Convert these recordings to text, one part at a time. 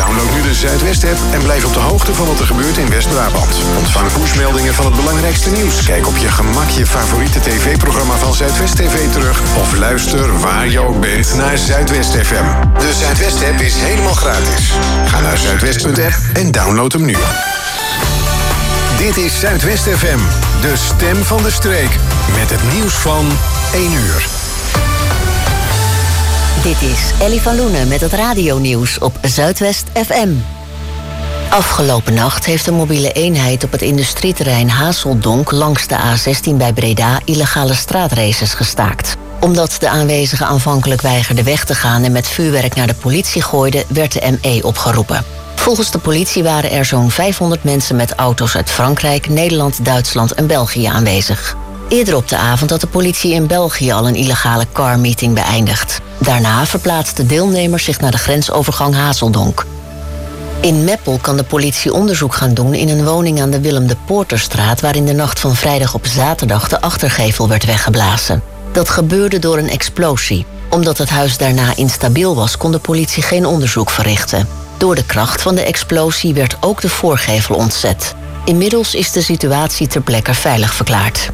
Download nu de Zuidwest-app en blijf op de hoogte van wat er gebeurt in West-Brabant. Ontvang pushmeldingen van het belangrijkste nieuws. Kijk op je gemak je favoriete tv-programma van Zuidwest TV terug. Of luister waar je ook bent naar Zuidwest FM. De Zuidwest-app is helemaal gratis. Ga naar zuidwest.app en download hem nu. Dit is Zuidwest FM, de stem van de streek. Met het nieuws van 1 uur. Dit is Ellie van Loenen met het radionieuws op Zuidwest FM. Afgelopen nacht heeft een mobiele eenheid op het industrieterrein Hazeldonk langs de A16 bij Breda illegale straatraces gestaakt. Omdat de aanwezigen aanvankelijk weigerden weg te gaan en met vuurwerk naar de politie gooiden, werd de ME opgeroepen. Volgens de politie waren er zo'n 500 mensen met auto's uit Frankrijk, Nederland, Duitsland en België aanwezig. Eerder op de avond had de politie in België al een illegale carmeeting beëindigd. Daarna verplaatsten deelnemers zich naar de grensovergang Hazeldonk. In Meppel kan de politie onderzoek gaan doen in een woning aan de Willem de Poorterstraat, waar in de nacht van vrijdag op zaterdag de achtergevel werd weggeblazen. Dat gebeurde door een explosie. Omdat het huis daarna instabiel was, kon de politie geen onderzoek verrichten. Door de kracht van de explosie werd ook de voorgevel ontzet. Inmiddels is de situatie ter plekke veilig verklaard.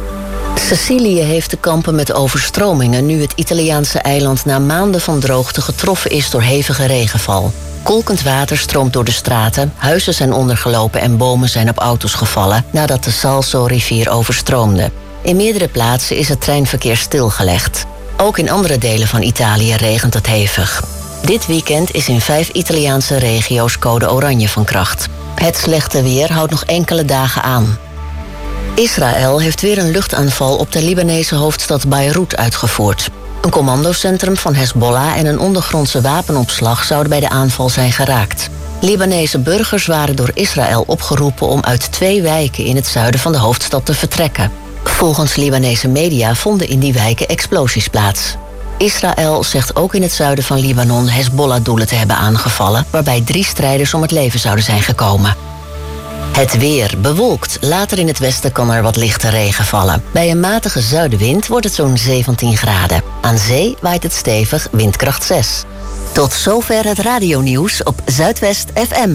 Sicilië heeft te kampen met overstromingen nu het Italiaanse eiland na maanden van droogte getroffen is door hevige regenval. Kolkend water stroomt door de straten, huizen zijn ondergelopen en bomen zijn op auto's gevallen nadat de Salso-rivier overstroomde. In meerdere plaatsen is het treinverkeer stilgelegd. Ook in andere delen van Italië regent het hevig. Dit weekend is in 5 Italiaanse regio's code oranje van kracht. Het slechte weer houdt nog enkele dagen aan. Israël heeft weer een luchtaanval op de Libanese hoofdstad Beirut uitgevoerd. Een commandocentrum van Hezbollah en een ondergrondse wapenopslag zouden bij de aanval zijn geraakt. Libanese burgers waren door Israël opgeroepen om uit 2 wijken in het zuiden van de hoofdstad te vertrekken. Volgens Libanese media vonden in die wijken explosies plaats. Israël zegt ook in het zuiden van Libanon Hezbollah-doelen te hebben aangevallen, waarbij 3 strijders om het leven zouden zijn gekomen. Het weer bewolkt. Later in het westen kan er wat lichte regen vallen. Bij een matige zuidenwind wordt het zo'n 17 graden. Aan zee waait het stevig, windkracht 6. Tot zover het radionieuws op Zuidwest FM.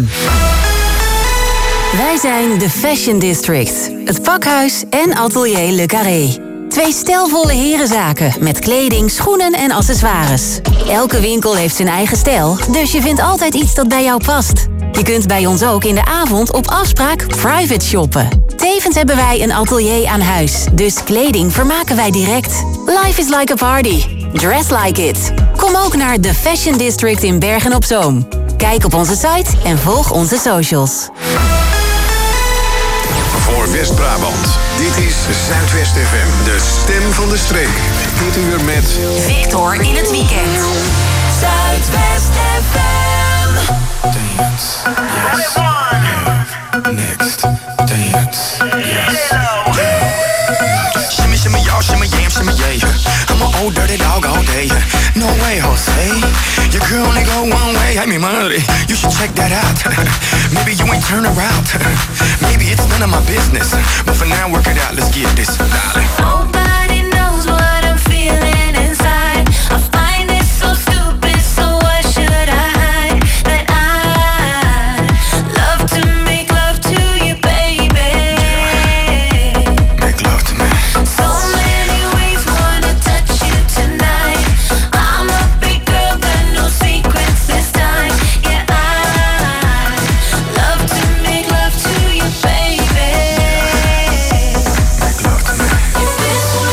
Wij zijn de Fashion District. Het pakhuis en atelier Le Carré. 2 stijlvolle herenzaken met kleding, schoenen en accessoires. Elke winkel heeft zijn eigen stijl, dus je vindt altijd iets dat bij jou past. Je kunt bij ons ook in de avond op afspraak private shoppen. Tevens hebben wij een atelier aan huis, dus kleding vermaken wij direct. Life is like a party. Dress like it. Kom ook naar de Fashion District in Bergen-op-Zoom. Kijk op onze site en volg onze socials. Voor West-Brabant, dit is Zuidwest FM, de stem van de streek. Dit uur met Victor in het weekend. Zuidwest FM. Dance, yes, yeah. Next, dance, yes. Shimmy, shimmy, y'all, shimmy, yam, shimmy, yeah. I'm an old dirty dog all day. No way, Jose. Your girl only go one way. I mean, money, you should check that out. Maybe you ain't turn around. Maybe it's none of my business. But for now, work it out. Let's get this, darling. Nobody knows what I'm feeling inside. I find it so stupid, so why should I hide? That I love to make love to you, baby. Make love to me. So many ways wanna touch you tonight. I'm a big girl, got no secrets this time. Yeah, I love to make love to you, baby. Make love to me. If this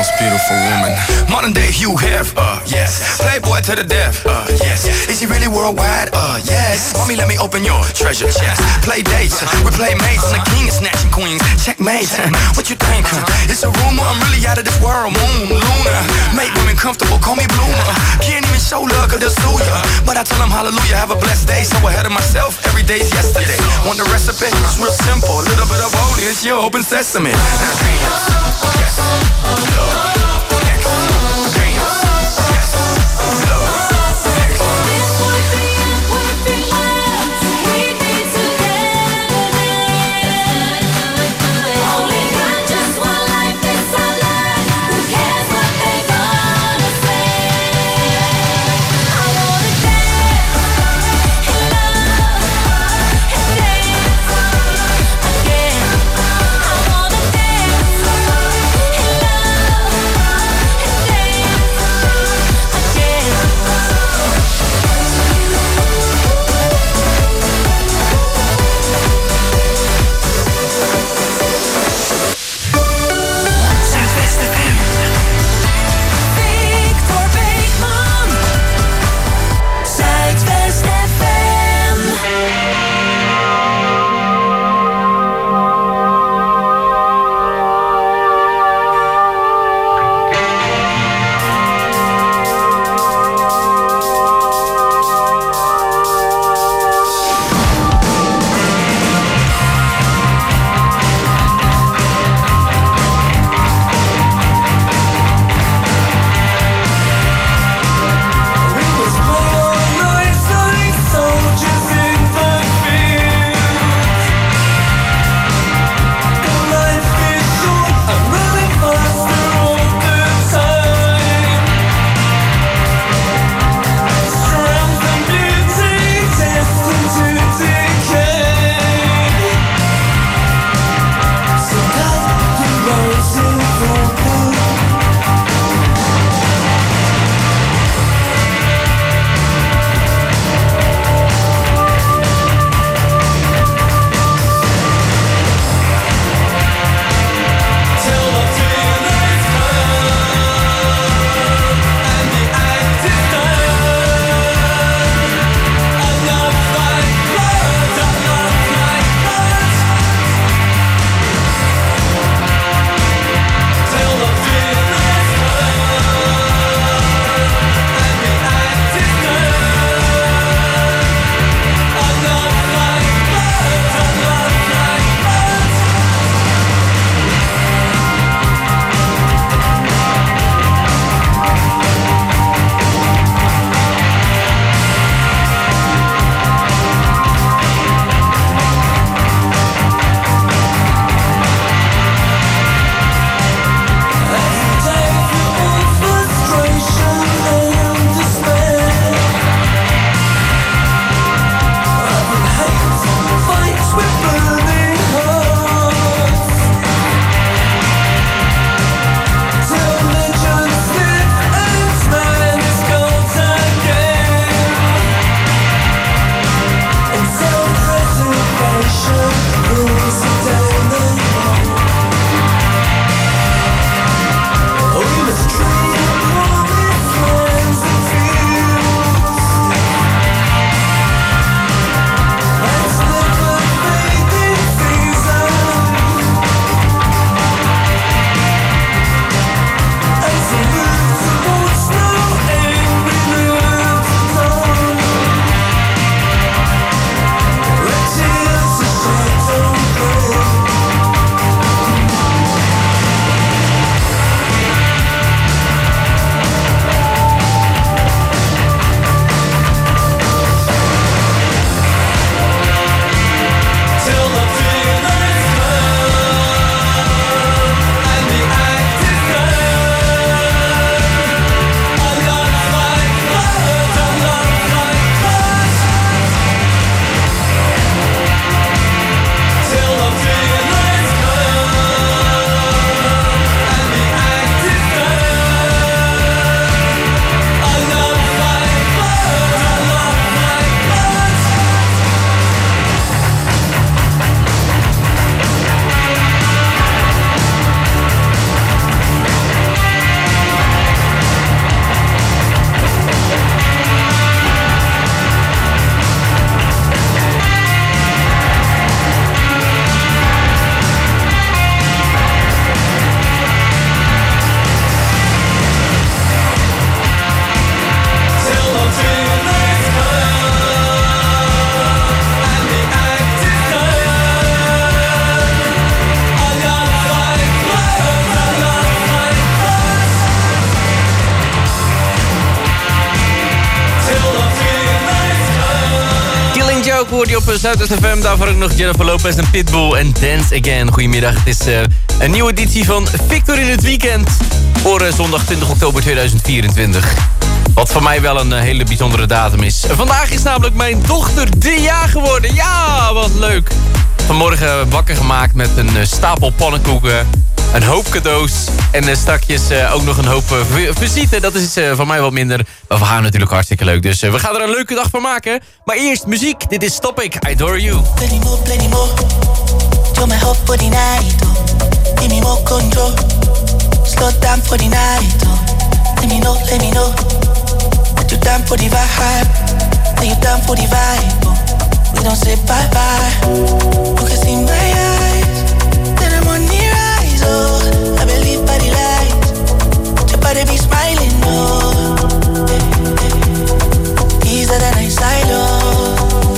most beautiful woman. Modern day Hugh Hef, yes. Playboy to the death, yes. Is he really worldwide? Yes. Mommy, let me open your treasure chest. Play dates, we play mates, and the king is snatching queens. Checkmate, what you think? It's a rumor, I'm really out of this world. Moon, Luna, make women comfortable, call me Bloomer. Can't even show love, cause they'll sue ya. But I tell them hallelujah, have a blessed day. So ahead of myself, every day's yesterday. Want the recipe? It's real simple. A little bit of holy, it's your open sesame. hoorde je op Zuidwest FM. Daarvoor ook nog Jennifer Lopez en Pitbull en Dance Again. Goedemiddag, het is een nieuwe editie van Victor in het Weekend. Voor zondag 20 oktober 2024. Wat voor mij wel een hele bijzondere datum is. Vandaag is namelijk mijn dochter 3 jaar geworden. Ja, wat leuk. Vanmorgen wakker gemaakt met een stapel pannenkoeken. Een hoop cadeaus. En straks ook nog een hoop visite. Dat is van mij wat minder. Maar we gaan natuurlijk hartstikke leuk. Dus we gaan er een leuke dag van maken. Maar eerst muziek. Dit is Topic, I Adore You. Plenty more. You're my hope for the night. Give me more control. Slow down for the night. Let me know. That you down for the vibe. That you down for the vibe. We don't say bye-bye. You can see my eyes. Then I'm on the rise. Oh, I believe by the light. Your body be smiling. Oh, easier than I silo.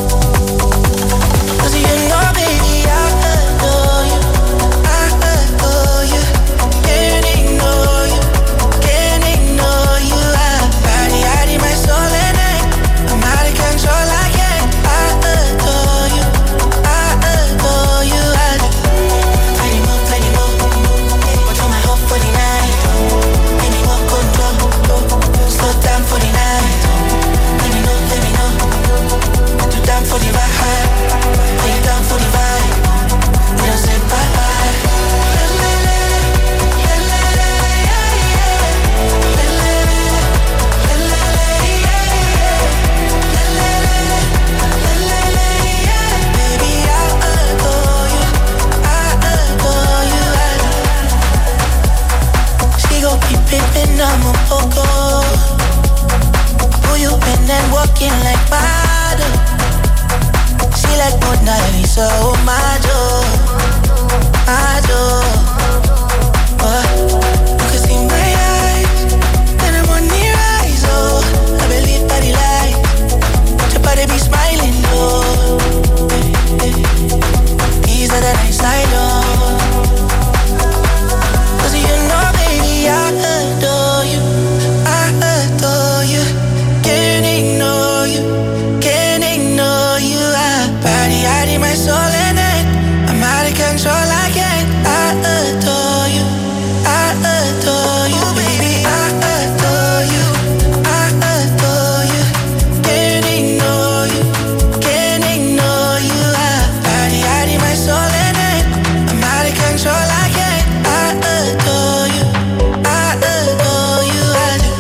Cause you know, baby, I adore you. I adore you. Can't ignore you. Can't ignore you. I body out in my soul and I'm out of control. I can't. I adore you. I adore you. I do. Plenty more. But you're my hope for the night. Give me more control. Slow down for the night. Let me know. That you down for the vibe. That you down for the vibe. We don't say bye-bye. Baby, I adore you. I adore you. She gon' be pimpin', I'm a poco. Who you been and walking like Bado? She like Mona Lisa, oh my joy. You can see my eyes, then I'm on the rise, oh. I believe by the light, your body be smiling, oh. Easier than I silo. Cause you know, baby, I adore you. I adore you. Can't ignore you. Can't ignore you. I body out in my soul and I'm out of control. I can't. I adore you. I adore you, baby. I adore you. I adore you. Can't ignore you. Can't ignore you. I body out in my soul and I'm out of control. I can't. I adore you. I adore you. I do.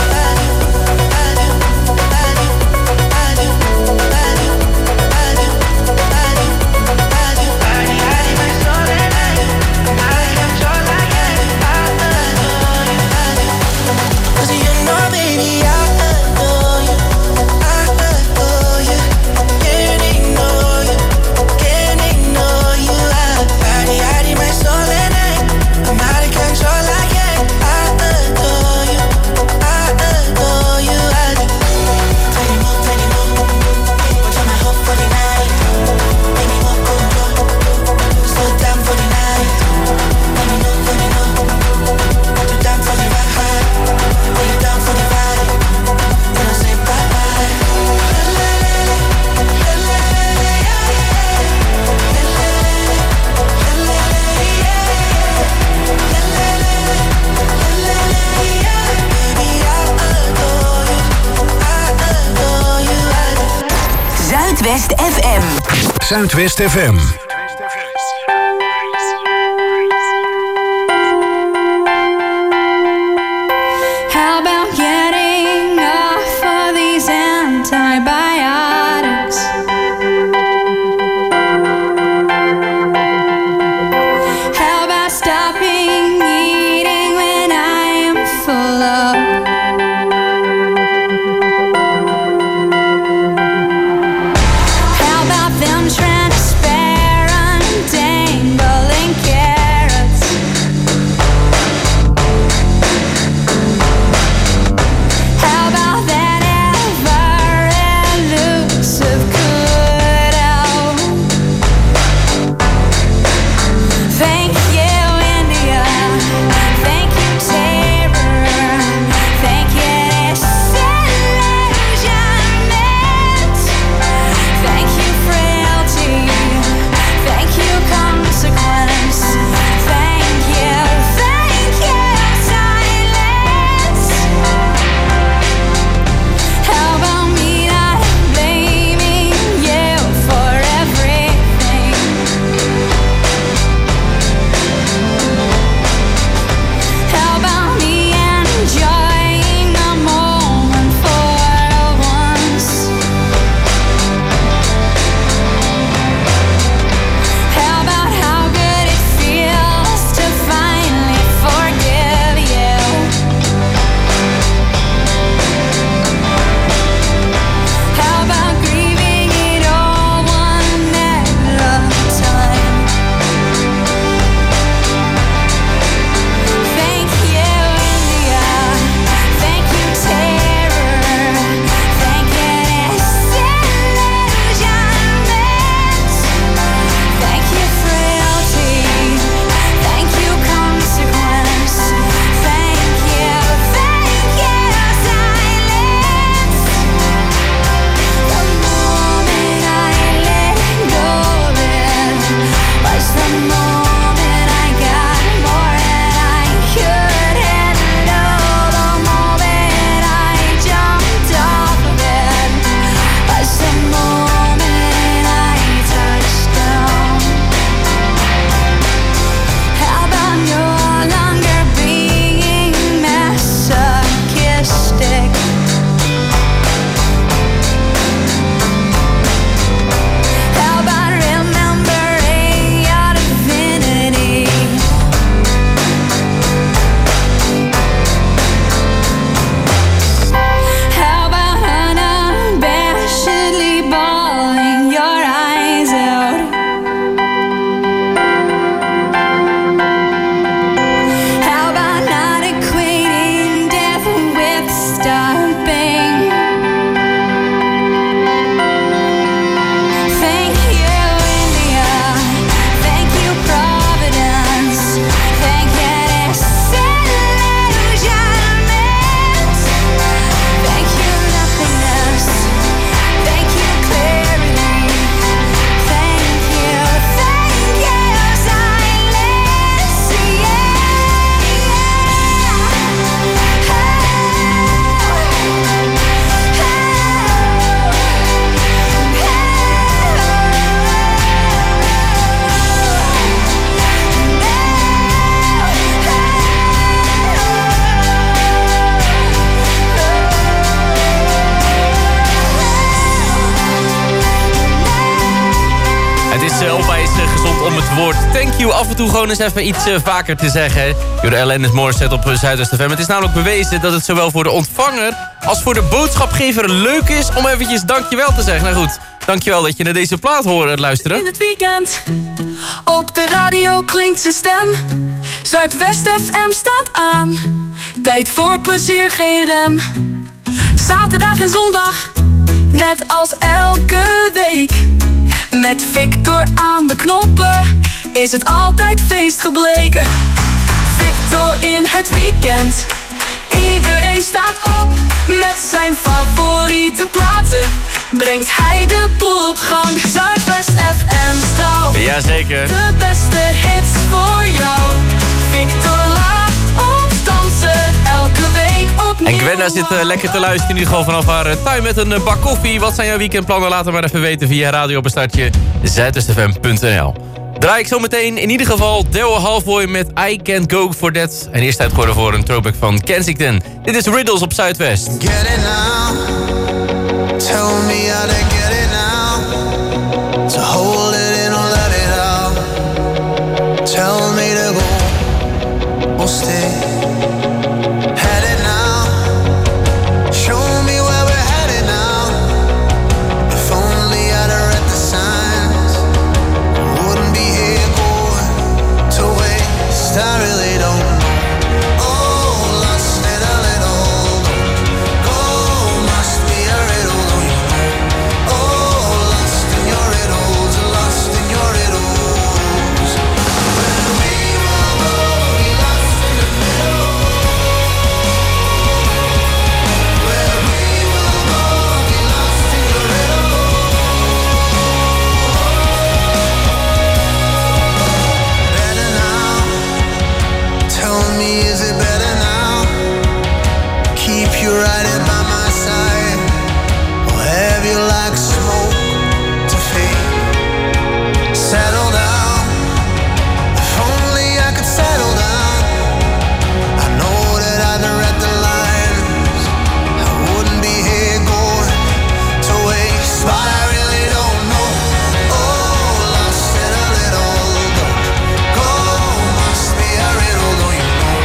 Zuidwest FM. Zuidwest FM. How about getting off of these antibiotics? How about stopping eating when I am full of? How about them trying to spare untangling carrots? How about that ever elusive cutout? Thank you, India. Thank you, terror. Thank you, disillusionment. Thank you for Het is onwijs gezond om het woord thank you af en toe gewoon eens even iets vaker te zeggen. Door Alanis Morissette op Zuidwest FM. Het is namelijk bewezen dat het zowel voor de ontvanger als voor de boodschapgever leuk is om eventjes dankjewel te zeggen. Nou goed, dankjewel dat je naar deze plaat hoort luisteren. In het weekend, op de radio klinkt zijn stem. Zuidwest FM staat aan, tijd voor plezier, geen rem. Zaterdag en zondag, net als elke week. Met Victor aan de knoppen, is het altijd feest gebleken. Victor in het weekend, iedereen staat op. Met zijn favoriete platen brengt hij de boel op gang. Zuidwest FM straalt, Jazeker. de beste hits voor jou. Victor laat ons dansen, elke week opnieuw. En Gwenna zit lekker te luisteren in ieder geval vanaf haar tuin met een bak koffie. Wat zijn jouw weekendplannen? Laat het maar even weten via radiobestartje zuidwestfm.nl. Draai ik zo meteen in ieder geval Daryl Halfboy met I Can't Go For That. En eerst tijd geworden voor een throwback van Kensington. Dit is Riddles op Zuidwest. Get it now. Tell me how to get it now. To hold it in or let it out. Tell me to go or stay. Head it now. Show me where we're headed now. If only I'd have read the signs, I wouldn't be here going to waste. I really don't know. Is it better now? Keep you riding by my side, or have you like smoke to fade? Settle down. If only I could settle down. I know that I've read the lines. I wouldn't be here going to waste, but I really don't know. Oh, lost in a little dark. Go must be a riddle, don't you know?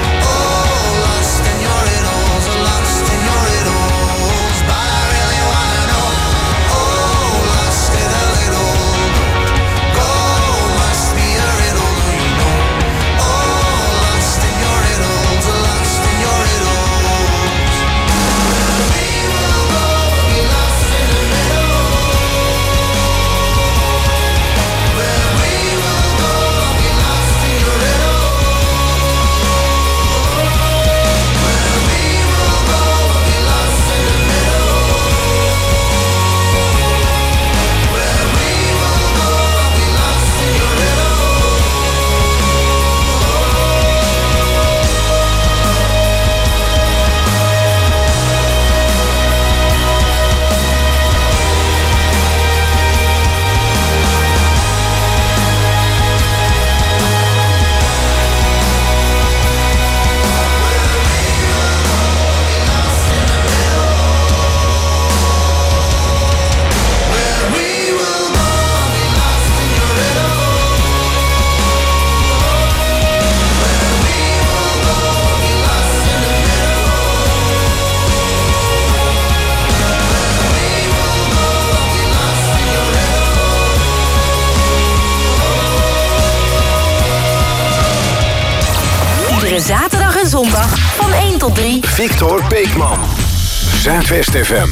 Zaterdag en zondag van 1 tot 3. Victor Beekman. Zuidwest FM.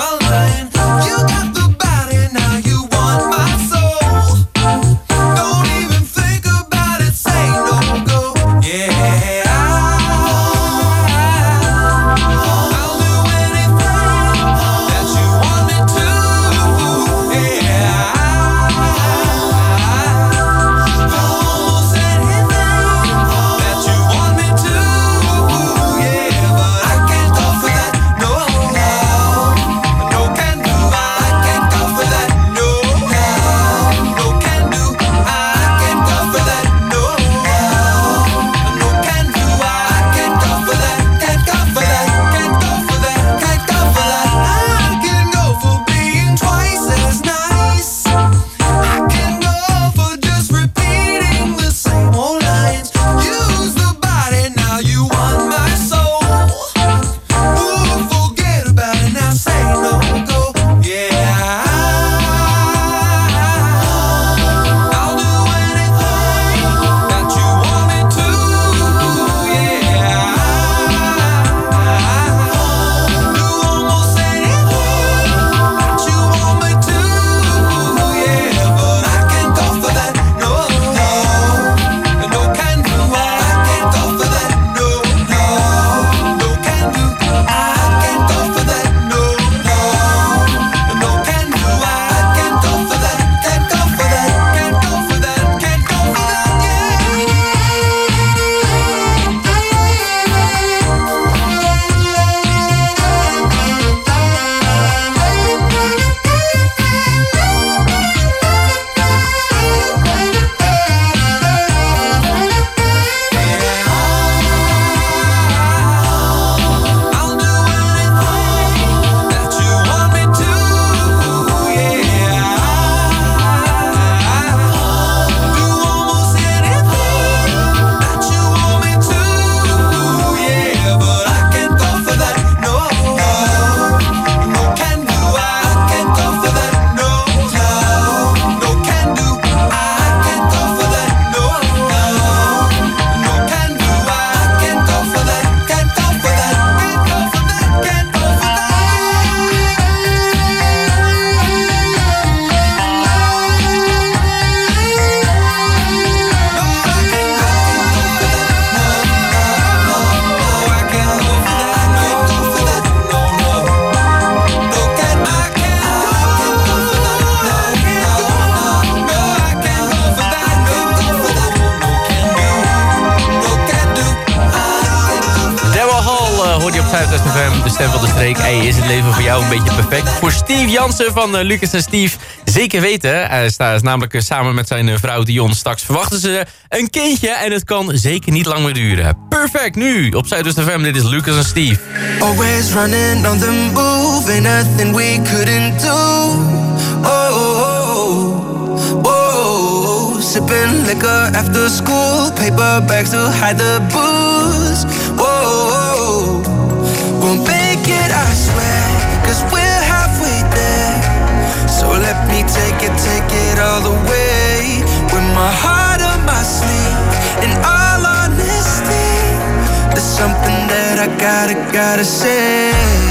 You got the body, now you want my soul. de stem van de streek. Hey, is het leven voor jou een beetje perfect? Voor Steve Jansen van Lucas en Steve. Zeker weten. Hij is namelijk samen met zijn vrouw Dion. Straks verwachten ze een kindje. En het kan zeker niet lang meer duren. Perfect, nu op Zuidwest FM. Dit is Lucas en Steve. Always running on the move, ain't nothing we couldn't do. Sipping liquor after school, paper bags to hide the booze. We'll make it, I swear, 'cause we're halfway there. So let me take it all the way. With my heart on my sleeve, in all honesty, there's something that I gotta say.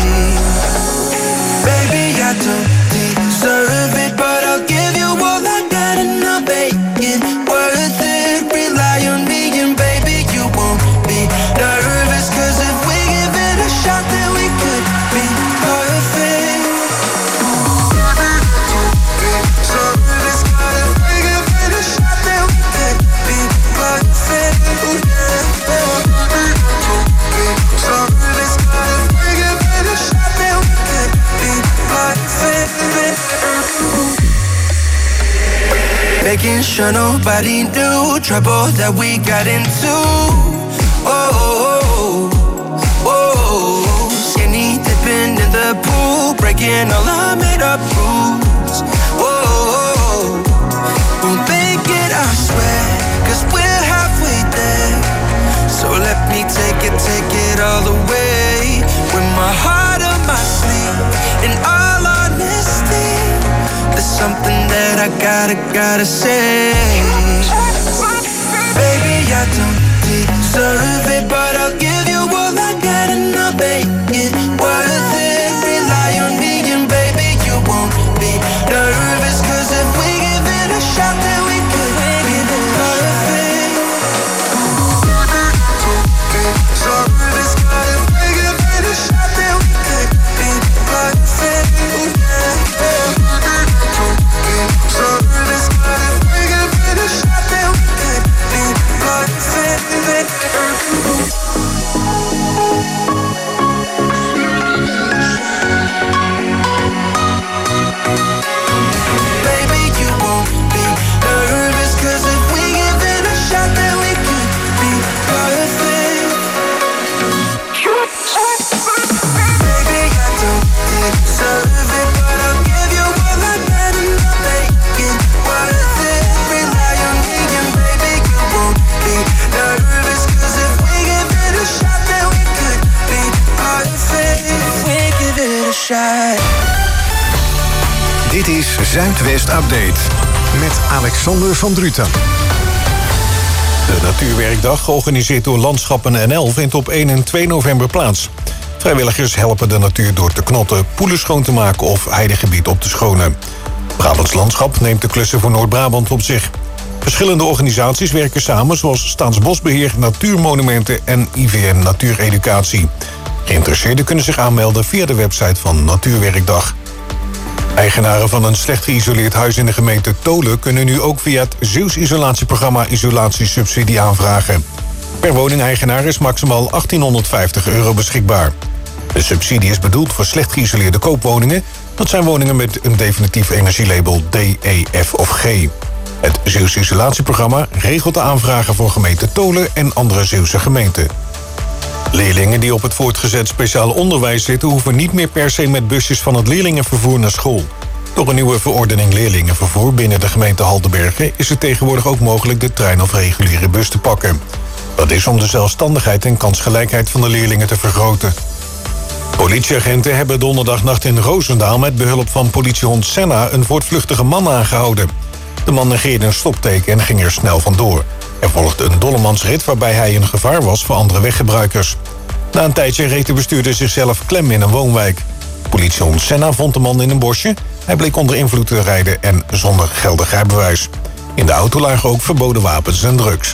Baby, I don't deserve it, but I'll give you all I got and I'll make it worth it. Rely on me and baby, you won't be nervous, 'cause if we give it a shot, then we could be perfect. So if we give it a shot, then we could be perfect. So if we give it a shot, then we could be perfect. Making sure nobody knew trouble that we got into. Skinny dipping in the pool, breaking all our made-up rules. We'll make it, I swear, 'cause we're halfway there. So let me take it all the way. With my heart on my sleeve, in all honesty, there's something that I gotta say. Baby, I don't deserve it, but I'll give you all I got and I'll make it worth it. Rely on me and baby, you won't be nervous, 'cause if we give it a shot, then we could be perfect. So if we give it a shot, then we could be perfect. So if we give it a shot, then we could be perfect. Baby, you won't be nervous, 'cause if we give it a shot, then we could be perfect. Baby, I don't deserve it, but I'll give you all I got and I'll make it worth it. Rely on me and baby, you won't be nervous, 'cause if we give it a shot, then we could be perfect. If we give it a shot. Dit is Zuidwest Update met Alexander van Druten. De Natuurwerkdag, georganiseerd door Landschappen NL, vindt op 1 en 2 november plaats. Vrijwilligers helpen de natuur door te knotten, poelen schoon te maken of heidegebied op te schonen. Brabants Landschap neemt de klussen voor Noord-Brabant op zich. Verschillende organisaties werken samen, zoals Staatsbosbeheer, Natuurmonumenten en IVN Natuureducatie. Geïnteresseerden kunnen zich aanmelden via de website van Natuurwerkdag. Eigenaren van een slecht geïsoleerd huis in de gemeente Tolen kunnen nu ook via het Zeeuws isolatieprogramma isolatiesubsidie aanvragen. Per woningeigenaar is maximaal €1850 beschikbaar. De subsidie is bedoeld voor slecht geïsoleerde koopwoningen. Dat zijn woningen met een definitief energielabel D, E, F of G. Het Zeeuws isolatieprogramma regelt de aanvragen voor gemeente Tolen en andere Zeeuwse gemeenten. Leerlingen die op het voortgezet speciaal onderwijs zitten hoeven niet meer per se met busjes van het leerlingenvervoer naar school. Door een nieuwe verordening leerlingenvervoer binnen de gemeente Haldenbergen is het tegenwoordig ook mogelijk de trein of reguliere bus te pakken. Dat is om de zelfstandigheid en kansgelijkheid van de leerlingen te vergroten. Politieagenten hebben donderdagnacht in Roosendaal met behulp van politiehond Senna een voortvluchtige man aangehouden. De man negeerde een stopteken en ging er snel vandoor. Er volgde een dollemansrit waarbij hij een gevaar was voor andere weggebruikers. Na een tijdje reed de bestuurder zichzelf klem in een woonwijk. Politiehond Senna vond de man in een bosje. Hij bleek onder invloed te rijden en zonder geldig rijbewijs. In de auto lagen ook verboden wapens en drugs.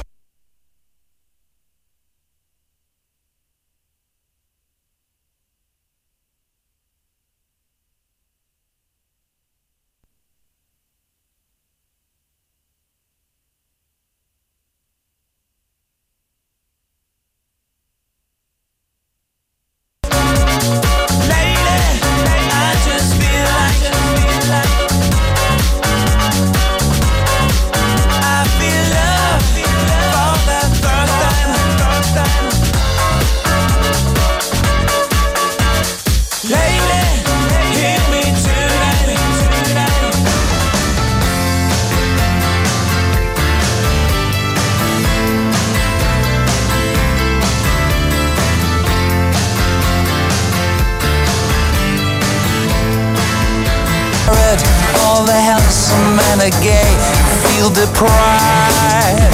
a handsome man a gay, you feel deprived.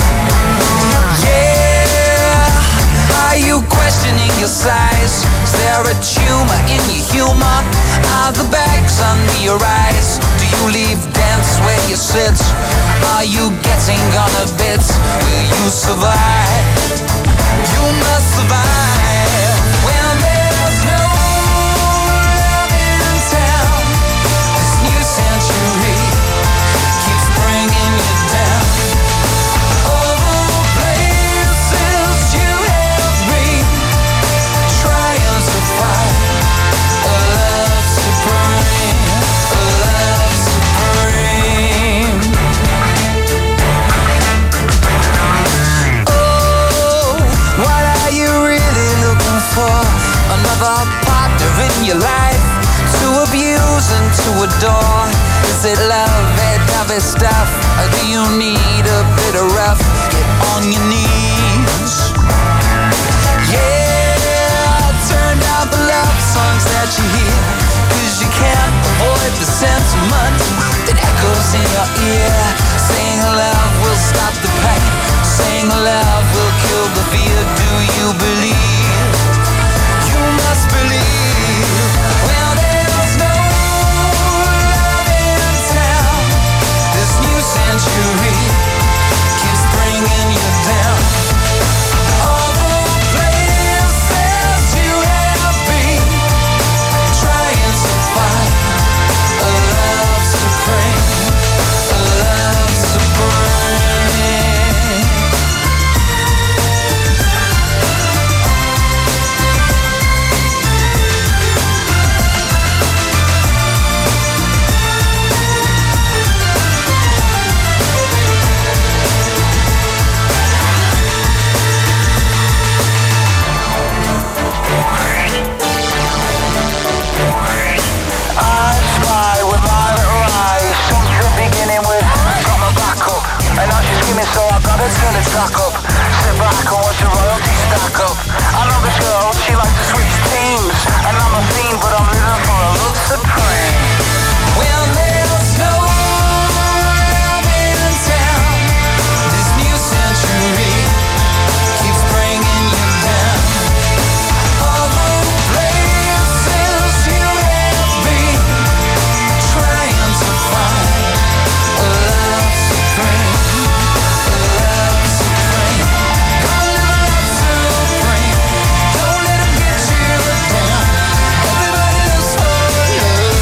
Yeah, are you questioning your size? Is there a tumor in your humor? Are the bags under your eyes? Do you leave dance where you sit? Are you getting on a bit? Will you survive? You must survive when there's no love in town. This new century keeps bringing you down. All the places you have been, trying to find a love supreme, a love supreme. Oh, what are you really looking for? Another partner in your life to abuse and to adore? Is it lovey-dovey stuff, or do you need a bit of rough? Get on your knees. Yeah, turn down the love songs that you hear, 'cause you can't avoid the sentiment that echoes in your ear. Saying love will stop the pain, saying love will kill the fear. Do you believe? You must believe. Well, there's no love in town. This new century keeps bringing you down. All the places you have been, trying to find a love supreme, a love supreme. I spy with my little eyes, something beginning with got my back up, and now she's screaming, so I gotta turn the track up. Sit back and watch the royalties stack up. I know this girl, she likes to switch teams, and I'm a fiend, but I'm living for a love supreme. Well, there's no love in town. This new century keeps bringing you down. All the places you have been, trying to find a love supreme, a love supreme. Gonna live a love supreme. Don't let 'em get you down. Everybody lives for love.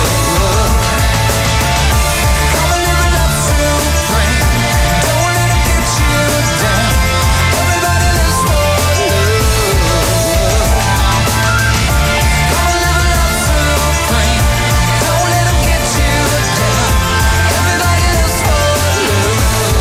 Gonna live a love supreme. Don't let 'em get you down. Everybody lives for love. Gonna live a love supreme. Don't let 'em get you down. Everybody lives for love.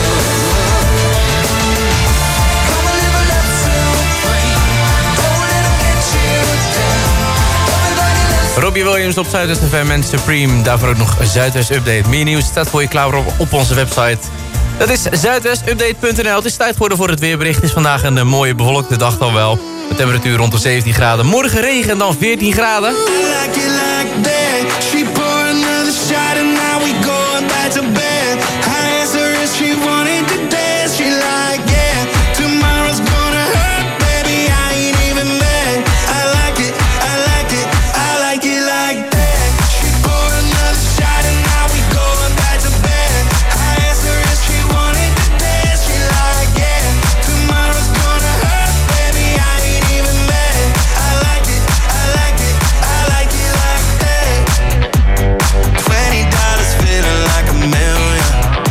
Gonna live a love supreme. Don't let 'em get you down. Everybody lives for Robbie Williams op Zuidwest FM en Supreme. Daarvoor ook nog Zuidwest Update. Meer nieuws staat voor je klaar op onze website. Dat is zuidwestupdate.nl. Het is tijd geworden voor het weerbericht. Het is vandaag een mooie bewolkte dag dan wel. De temperatuur rond de 17 graden. Morgen regen en dan 14 graden. Like it like that. She poured another shot and now we going back to bed. I asked her if she wanted to dance. She like, yeah. Tomorrow's gonna hurt, baby. I ain't even mad. I like it, I like it, I like it like that. She poured another shot and now we going back to bed. I asked her if she wanted to dance. She like, yeah. Tomorrow's gonna hurt, baby. I ain't even mad. I like it, I like it, I like it like that. $20 feeling like a million.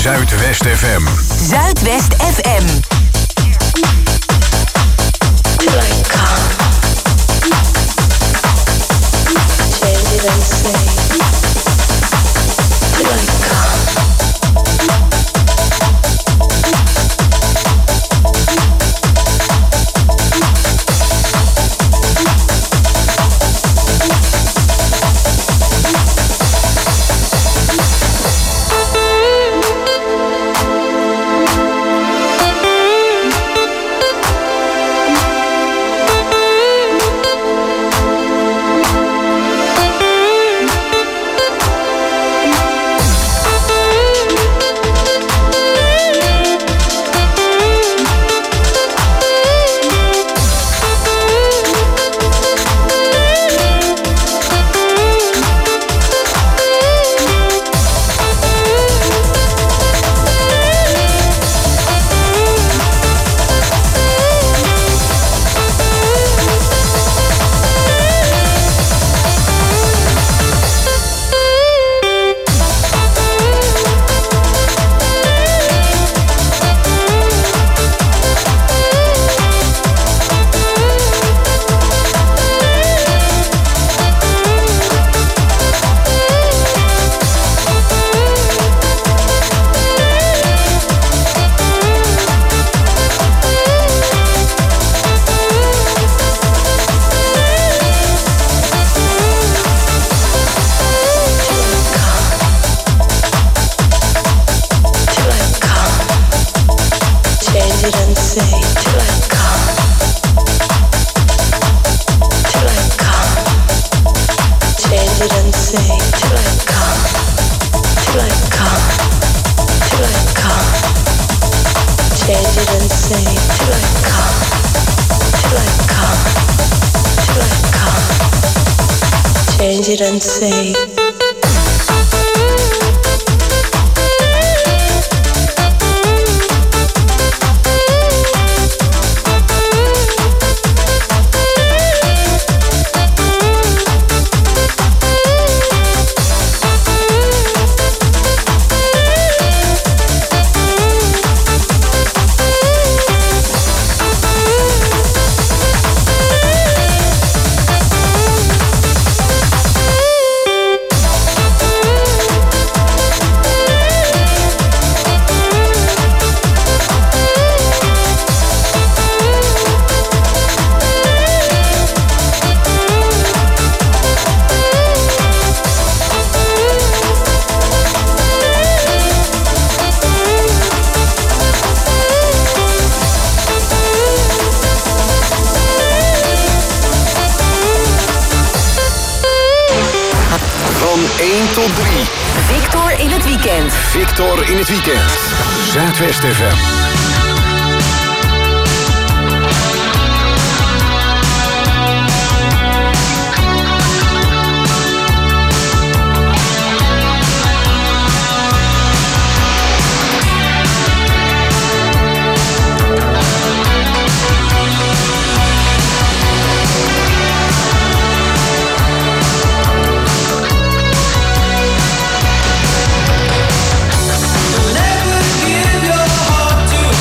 Zuidwest FM. Zuidwest FM. Till I come. Change it and say. Till I come. Change it and say. Victor in het weekend. Victor in het weekend. Zuidwest FM. Never give your heart to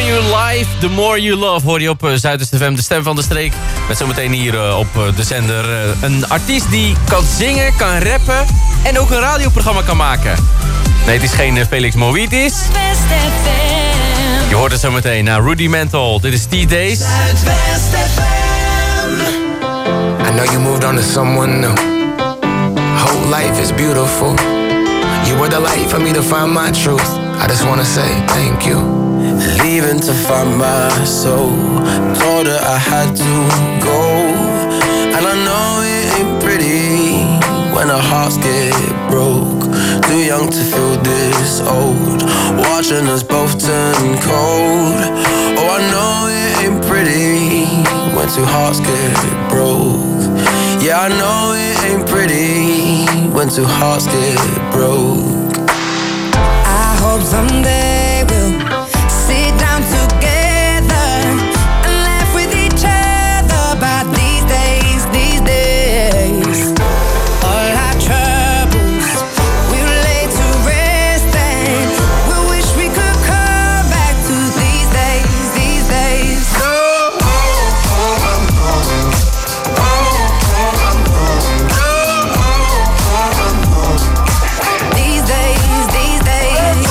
more you live, the more you love. Hoor je op Zuidwest FM, de stem van de streek. Met zometeen hier op de zender een artiest die kan zingen, kan rappen en ook een radioprogramma kan maken. Nee, het is geen Felix Moïtis. Je hoort het zometeen naar Rudimental. Dit is T-Days. I know you moved on to someone new. Whole life is beautiful. You were the light for me to find my truth. I just wanna say thank you. Leaving to find my soul. Told her I had to go. And I know it ain't pretty when our hearts get broke. Too young to feel this old. Watching us both turn cold. Oh, I know it ain't pretty when two hearts get broke. Yeah, I know it ain't pretty when two hearts get broke. I hope someday we'll sit down together and laugh with each other about these days, these days. All our troubles we'll lay to rest and we'll wish we could come back to these days, these days. These days, these days.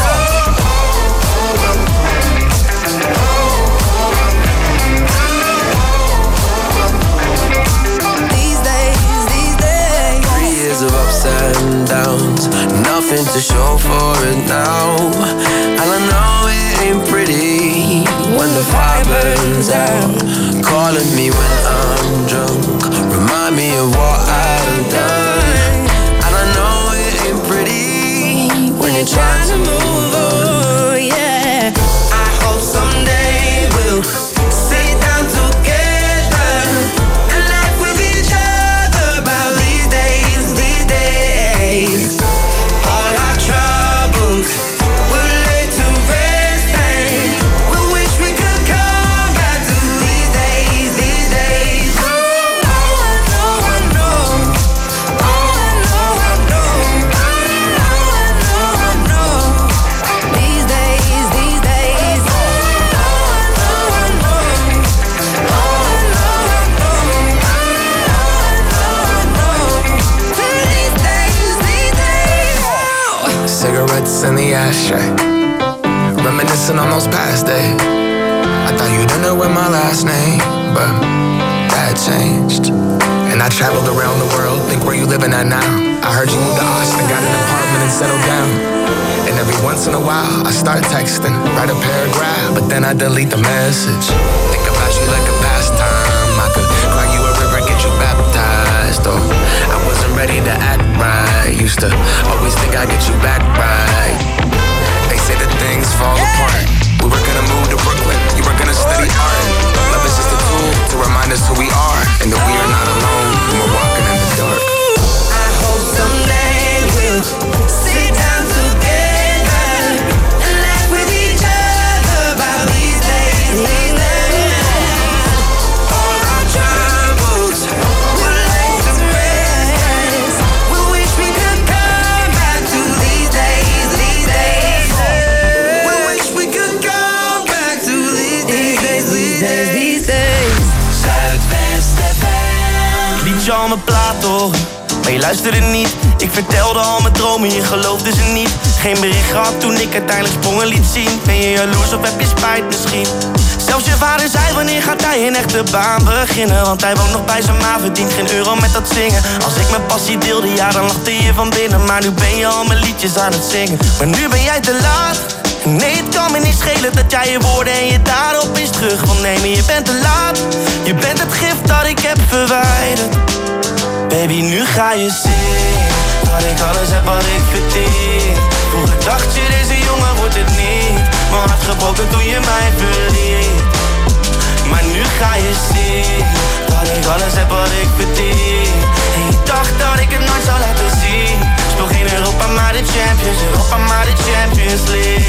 These days, these days. 3 years of ups and downs, nothing to show for it now. And I know it ain't pretty when the fire burns out. Calling me when I'm drunk, remind me of what I've done. And I know it ain't pretty when you're trying to move on. Yeah, I hope someday we'll sit down together and laugh with each other about these days, these days. All our troubles we'll lay to rest and we'll wish we could come back to these days, these days. Oh, I know, I know. Oh, I know, I know. I know, I know. These days, these days. Oh, I know, I know. Oh, I know, I know. I know, I know. These days, these days. Cigarettes in the ashtray, reminiscing on those past days. I thought you didn't know my last name, but that changed. And I traveled around the world, think where you living at now. I heard you moved to Austin, got an apartment and settled down. And every once in a while, I start texting, write a paragraph, but then I delete the message. Think about you like a pastime. I could cry you a river, get you baptized. Oh, I wasn't ready to act right. Used to always think I'd get you back right. They say that things fall apart. We were gonna move to Brooklyn, you were gonna study art. Love is just a tool to remind us who we are, and that we are not alone when we're walking in the dark. I hope someday we'll sit down together and laugh with each other about these days, these days. All our troubles we'll lay to rest. We wish we could come back to these days, these days. We wish we could come back to these days, these days, these days. Zuidwest FM. Ik liet je al mijn plaat horen, maar je luisterde niet. Ik vertelde al mijn dromen, je geloofde ze niet. Geen bericht gehad toen ik uiteindelijk sprongen liet zien. Ben je jaloers of heb je spijt misschien? Zelfs je vader zei wanneer gaat hij een echte baan beginnen. Want hij woont nog bij zijn ma, verdient geen euro met dat zingen. Als ik mijn passie deelde, ja dan lachte je van binnen. Maar nu ben je al mijn liedjes aan het zingen. Maar nu ben jij te laat. Nee, het kan me niet schelen dat jij je woorden en je daden opeens terug wil nemen. Je bent te laat, je bent het gift dat ik heb verwijderd. Baby, nu ga je zien dat ik alles heb wat ik verdien. Vroeger dacht je, deze jongen wordt het niet. Mijn hart gebroken toen je mij verliet. Maar nu ga je zien dat ik alles heb wat ik verdien. En je dacht dat ik het nooit zou laten zien. Speel geen Europa, maar de Champions, Europa, maar de Champions League.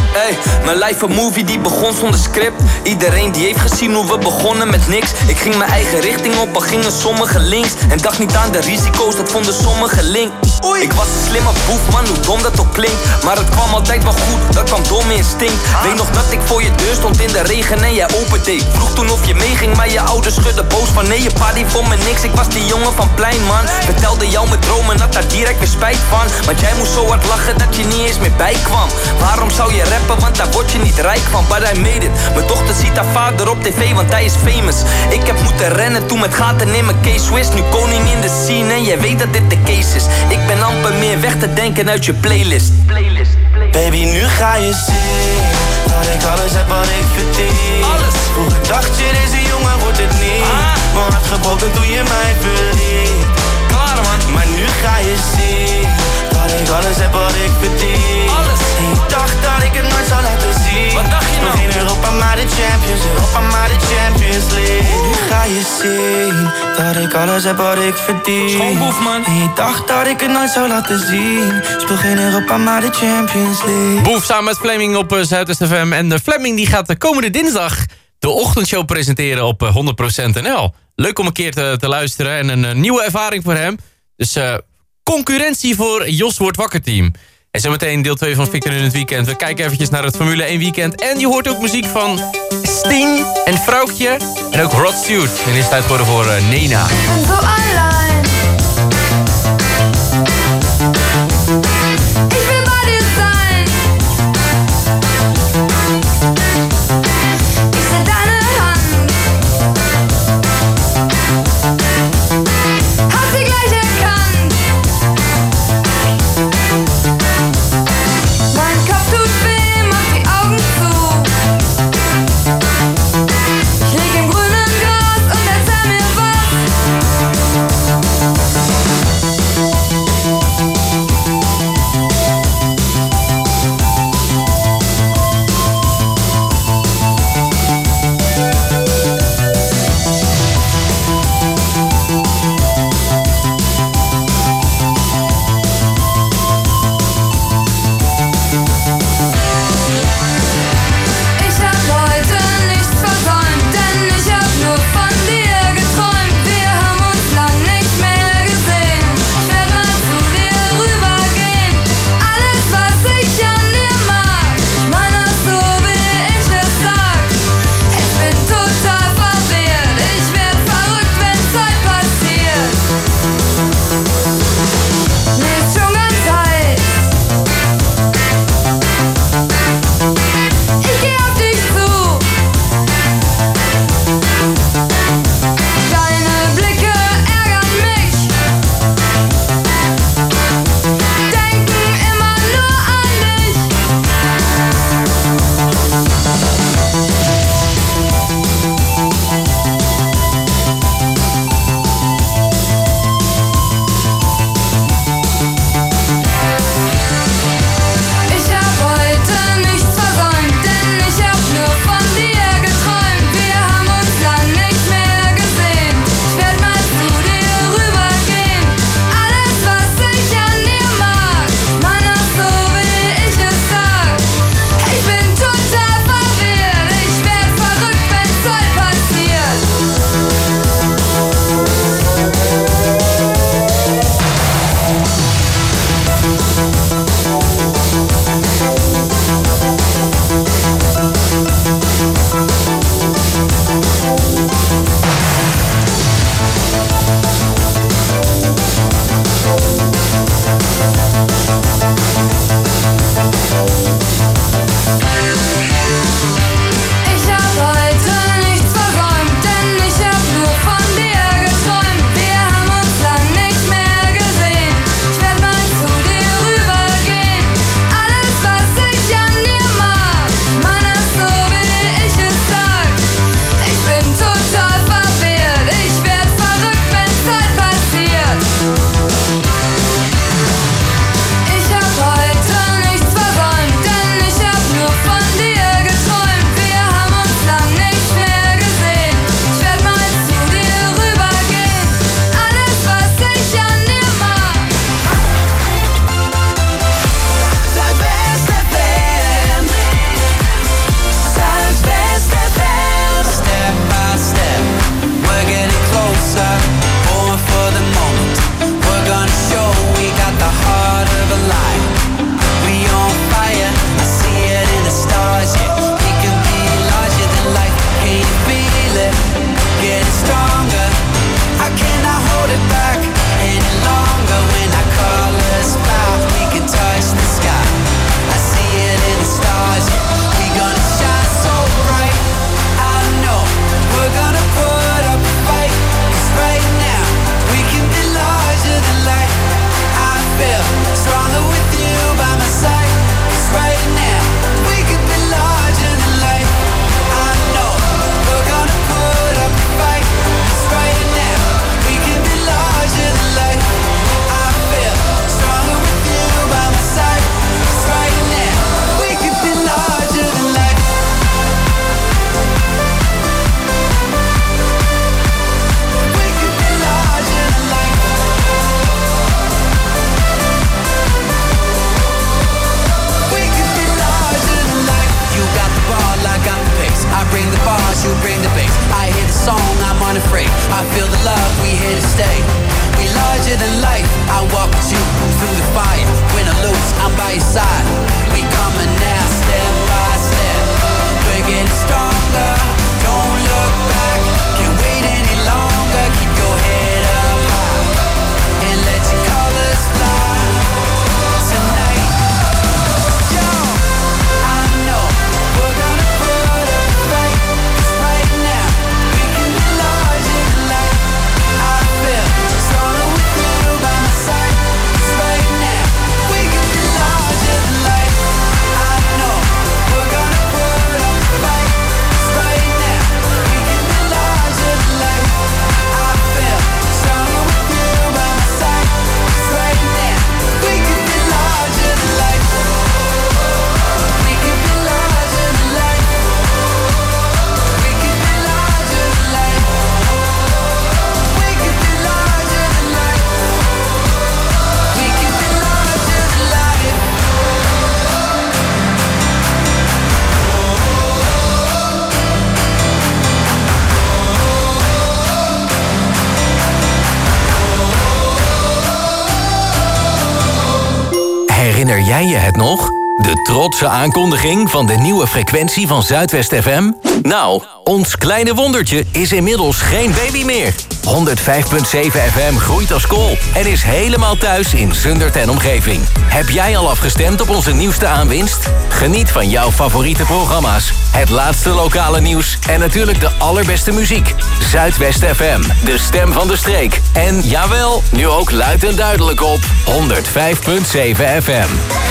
Ey, mijn life een movie die begon zonder script. Iedereen die heeft gezien hoe we begonnen met niks. Ik ging mijn eigen richting op, al gingen sommigen links. En dacht niet aan de risico's, dat vonden sommigen link. Ik was een slimme boef, man, hoe dom dat ook klinkt. Maar het kwam altijd wel goed, dat kwam door mijn instinct. Weet nog dat ik voor je deur stond in de regen en jij opende. Vroeg toen of je meeging, maar je ouders schudden boos van nee, je pa die vond me niks. Ik was die jongen van plein, man. Vertelde jou mijn dromen, had daar direct weer spijt van. Want jij moest zo hard lachen dat je niet eens meer bijkwam. Waarom zou je rappen, want daar word je niet rijk van. But I made it, mijn dochter ziet haar vader op tv, want hij is famous. Ik heb moeten rennen toen met gaten in mijn K-Swiss. Nu koning in de scene en jij weet dat dit de case is. Ik ben amper meer weg te denken uit je playlist. Baby, nu ga je zien dat ik alles heb wat ik verdien. Alles. Vroeger dacht je, deze jongen wordt het niet. Maar hart gebroken toen je mij verliet. Klaar, man. Maar nu ga je zien dat ik alles heb wat ik verdien. Alles. En je dacht dat ik het nooit zou laten zien. Wat dacht je nou? Geen Europa, maar de Champions. Europa, maar de Champions League. Nu ga je zien dat ik alles heb wat ik verdien. Schoonboef, man. En je dacht dat ik het nooit zou laten zien. Speel geen Europa, maar de Champions League. Boef samen met Fleming op Zuidwest FM. En Fleming die gaat de komende dinsdag de ochtendshow presenteren op 100% NL. Leuk om een keer te luisteren en een nieuwe ervaring voor hem. Dus concurrentie voor Jos Wordt Wakker team. En zometeen deel 2 van Victor in het weekend. We kijken eventjes naar het Formule 1 weekend. En je hoort ook muziek van Sting en Vrouwtje. En ook Rod Stewart. En is het tijd geworden voor Nena. Zo online. Ik wil bij dir zijn. Ik zet deine Hand. Hast sie gleich erkannt. Mein Kopf tut weh, mach die Augen zu. Ich lieg im grünen Gras und erzähl mir was. say we larger than life. I walk with you through the fire. Win or lose, I'm by your side. We coming now, step by step. We're getting stronger. Don't look back. Can't wait any longer. Keep your head up high and let your colors fly tonight. Yo, I know we're gonna put up a fight. 'Cause right now we can be larger than life. I feel stronger with you by my side. 'Cause right now we can be larger than life. I know we're gonna put up a fight. 'Cause right now we can be larger than life. I feel stronger with you by my side. 'Cause right now we can be larger than life. We can be larger than life. We can be larger than life. We can be larger than life. We can be larger than life. Herinner jij je het nog? De trotse aankondiging van de nieuwe frequentie van Zuidwest FM? Nou, ons kleine wondertje is inmiddels geen baby meer. 105.7 FM groeit als kool en is helemaal thuis in Zundert en omgeving. Heb jij al afgestemd op onze nieuwste aanwinst? Geniet van jouw favoriete programma's, het laatste lokale nieuws en natuurlijk de allerbeste muziek. Zuidwest FM, de stem van de streek. En jawel, nu ook luid en duidelijk op 105.7 FM.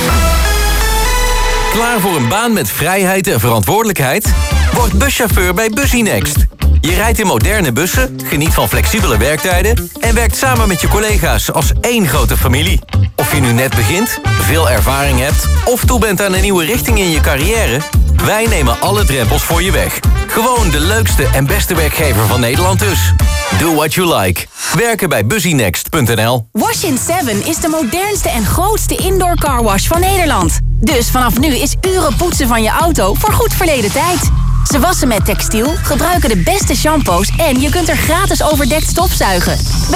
Klaar voor een baan met vrijheid en verantwoordelijkheid? Word buschauffeur bij Busynext. Je rijdt in moderne bussen, geniet van flexibele werktijden en werkt samen met je collega's als één grote familie. Of je nu net begint, veel ervaring hebt of toe bent aan een nieuwe richting in je carrière, wij nemen alle drempels voor je weg. Gewoon de leukste en beste werkgever van Nederland dus. Do what you like. Werken bij Busynext.nl. Wash in 7 is de modernste en grootste indoor carwash van Nederland. Dus vanaf nu is uren poetsen van je auto voor goed verleden tijd. Ze wassen met textiel, gebruiken de beste shampoos en je kunt er gratis overdekt stofzuigen.